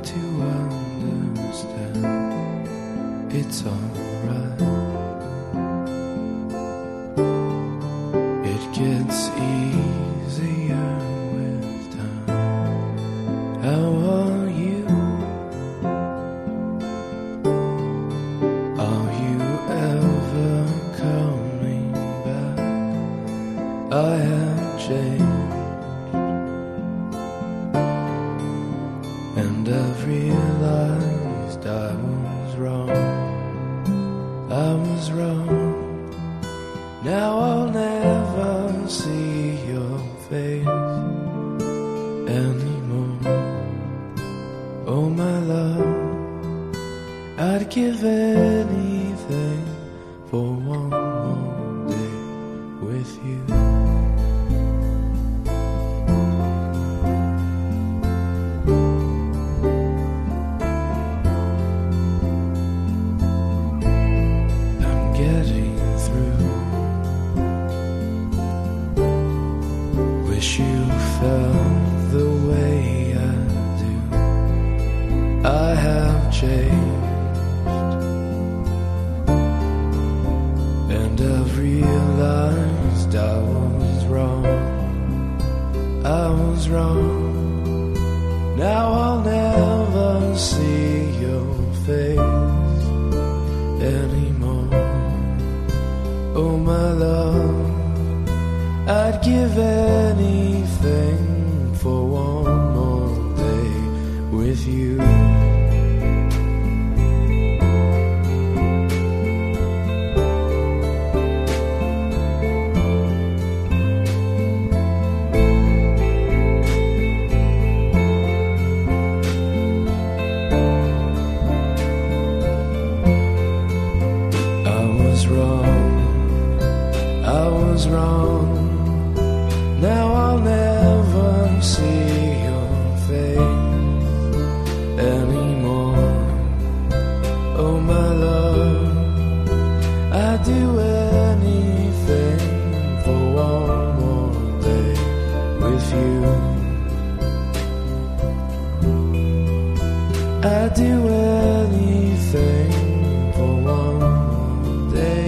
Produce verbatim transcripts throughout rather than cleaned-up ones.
to understand it's alright. It gets easier with time. How are you? Are you ever coming back? I have changed, and I've realized I was wrong. I was wrong. Now I'll never see your face anymore. Oh my love, I'd give anything for one more day with you. Getting through. Wish you felt the way I do. I have changed, and I've realized I was wrong. I was wrong. Now I'll never see your face anymore. Oh my love, I'd give anything for one more day with you. I was wrong. I was wrong. Now I'll never see your face anymore. Oh my love, I'd do anything for one more day with you. I'd do anything for one more day.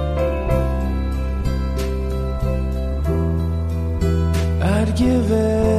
I'd give it